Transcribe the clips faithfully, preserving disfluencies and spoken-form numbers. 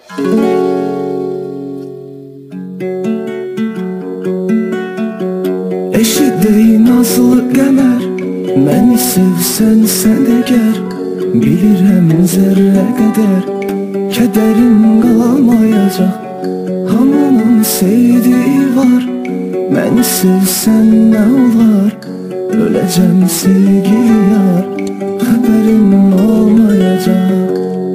Eşidey nazlı qəmər, məni sevsən sən əgər, bilirəm zərrə qədər kədərim qalmayacaq. Hamının sevdiyi var, məni sevsən nə olar? Öləcəm sevgili yar, xəbərim olmayacaq.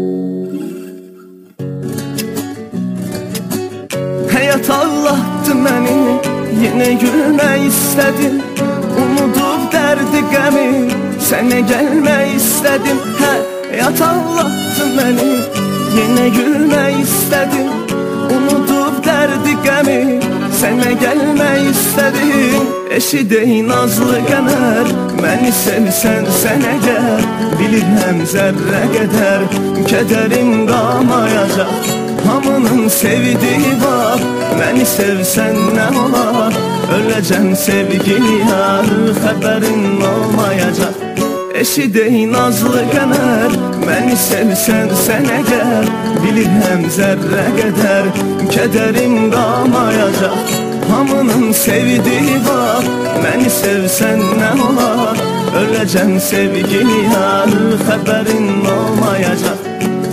Həyat ağlatdı məni, yenə gülmək istədim. Unudub dərdi qəmi, sənə gəlmək istədim. Həyat ağlatdı məni, yenə gülmək istədim. Unudub dərdi qəmi, sənə gəlmək istədim. Eşidey nazlı qəmər, məni sevsən sən əgər, bilirəm zərrə qədər kədərim qalmayacaq. Hamının sevdiyi var, məni sevsən nə olar? Öləcəm sevgili yar, xəbərin olmayacaq. Eşidey nazlı qəmər, məni sevsən sən əgər, bilirəm zərrə qədər kədərim qalmayacaq. Hamının sevdiyi var, məni sevsən nə olar? Öləcəm sevgili yar, xəbərin olmayacaq.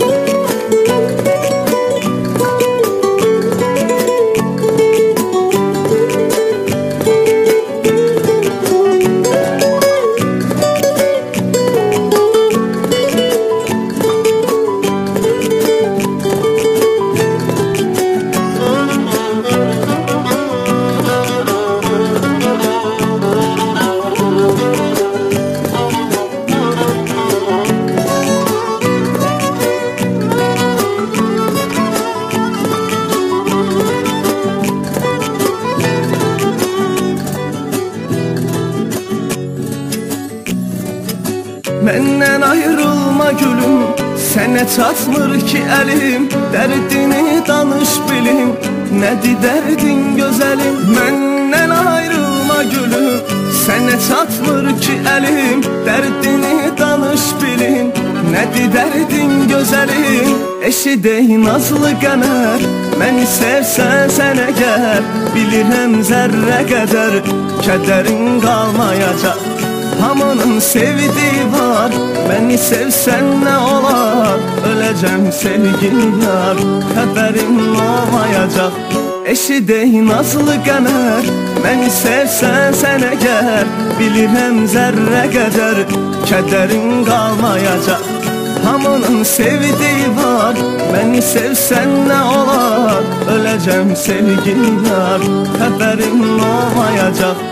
Məndən ayrılma gülüm, sənə çatmır ki əlim. Dərdini danış bilim, nədir dərdin gözəlim. Məndən ayrılma gülüm, sənə çatmır ki əlim. Dərdini danış bilim, nədir dərdin gözəlim. Eşidey nazlı qəmər, məni sevsən sən əgər, bilirəm zərrə qədər kədərin qalmayacaq. Hamının sevdiyi var, məni sevsən nə olar? Öləcəm sevgili yar, xəbərim olmayacaq. Eşidey nazlı qəmər, məni sevsən sən əgər, bilirəm zərrə qədər kədərin qalmayacaq. Hamının sevdiyi var, məni sevsən nə olar? Öləcəm sevgili yar, xəbərim olmayacaq.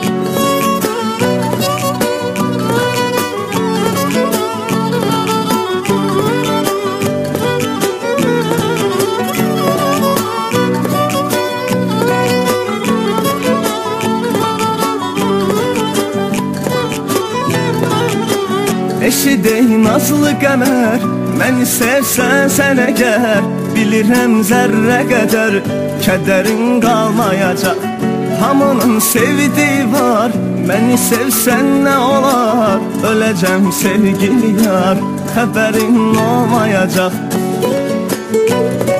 Eşidey nazlı qəmər, məni sevsən sən əgər, bilirəm zərrə qədər kədərin qalmayacaq. Hamının sevdiyi var, məni sevsən nə olar? Öləcəm sevgili yar, xəbərin olmayacaq.